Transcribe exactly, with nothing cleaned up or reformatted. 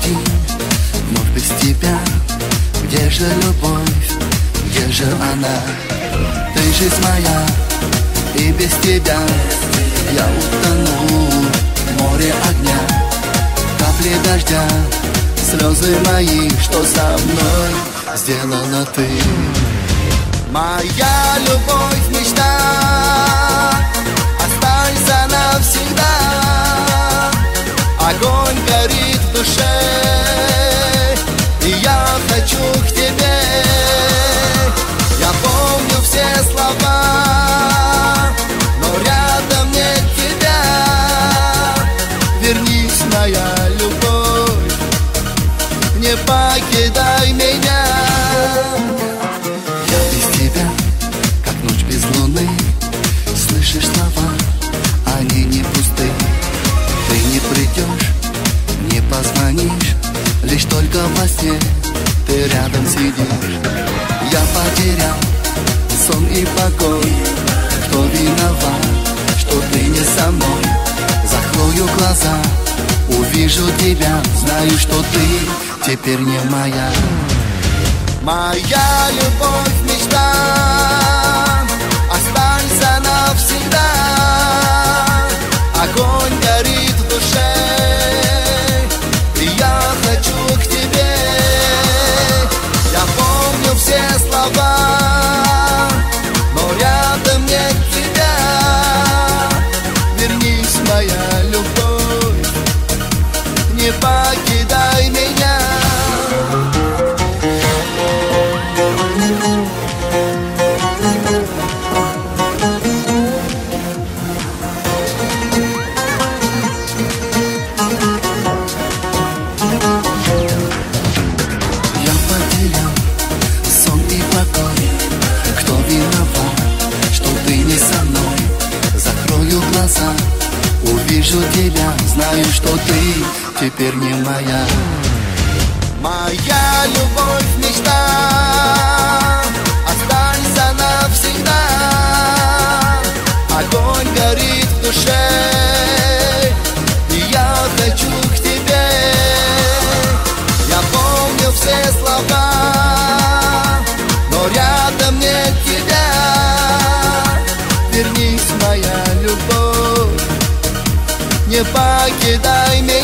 один, вновь без тебя. Где же любовь, где же она? Ты жизнь моя, и без тебя я утону в море огня. Капли дождя, слезы мои, что со мной сделала ты. Моя любовь, мечта, останься навсегда. Огонь горит в душе, и я хочу к тебе. Я помню все слова, но рядом нет тебя. Вернись, моя любовь, не покидай меня. Я без тебя, как ночь без луны. Слышишь слова, они не пусты. Ты не придешь, не позвонишь, лишь только во сне ты рядом сидишь. Я потерял сон и покой. Кто виноват, что ты не со мной? Закрою глаза, увижу тебя, знаю, что ты теперь не моя. Моя любовь, мечта, останься навсегда. Огонь горит в душе, и я хочу к тебе. Я помню все слова, но рядом нет тебя. Вернись, моя любовь, не покидай меня. Увижу тебя, знаю, что ты теперь не моя. Моя любовь, мечта, останься навсегда. Огонь горит в душе, и я хочу к тебе. Я помню все слова, но рядом нет тебя. Вернись, моя любовь, не покидай меня.